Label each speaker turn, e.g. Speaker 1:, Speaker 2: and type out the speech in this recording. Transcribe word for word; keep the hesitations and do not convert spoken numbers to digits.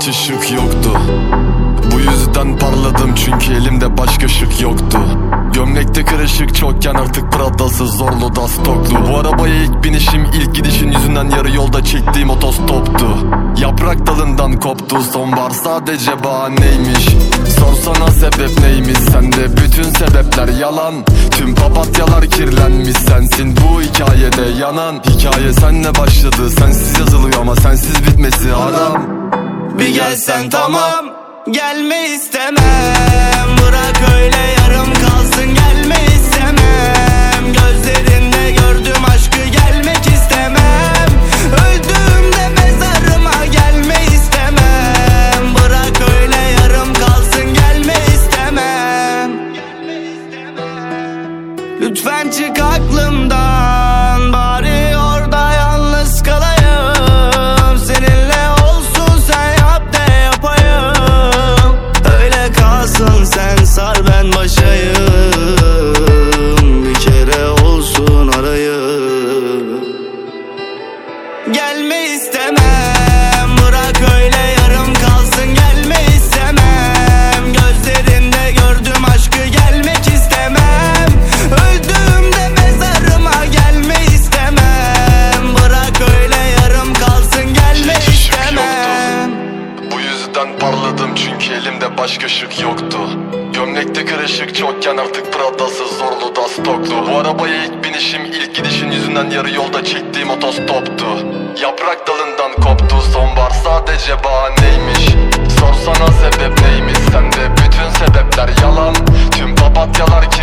Speaker 1: hiç ışık yoktu. Bu yüzden parladım çünkü elimde başka şık yoktu. Gömlekte kırışık çokken artık Prada'sı zorlu da stoklu. Bu arabaya ilk binişim ilk gidişin yüzünden yarı yolda çektiğim otostoptu. Yaprak dalından koptu, sonbahar sadece bahaneymiş. Sorsana sebep neymiş, sende bütün sebepler yalan. Tüm papatyalar kirlenmiş, sensin bu hikayede yanan. Hikaye senle başladı, sensiz yazılıyor ama sensiz bitmesi haram.
Speaker 2: Bir gelsen tamam, gelme istemem. Bırak öyle yarım kalsın, gelme istemem. Gözlerinde gördüm aşkı, gelmek istemem. Öldüğümde mezarıma gelme istemem. Bırak öyle yarım kalsın, gelme istemem. Lütfen çık aklımdan, bari orada yalnız kalayım. Seninle olsun, sen yap de yapayım. Öyle kalsın, sen sar ben başayım. Bir kere olsun arayım. Gelme istemem, bırak öyle yarım kalsın, gelme istemem. Gözlerinde gördüm aşkı, gelmek istemem. Öldüğümde mezarıma gelme istemem. Bırak öyle yarım kalsın, gelme istemem.
Speaker 1: Bu yüzden parladım çünkü elimde başka şık yoktu. Gömlekte kırışık çokken artık Prada'sı zorlu da stoklu. Bu arabaya ilk binişim ilk gidişin yüzünden yarı yolda çektiğim otostoptu. Yaprak dalından koptu, sonbahar sadece bahaneymiş. Sorsana sebep neymiş, sende bütün sebepler yalan. Tüm papatyalar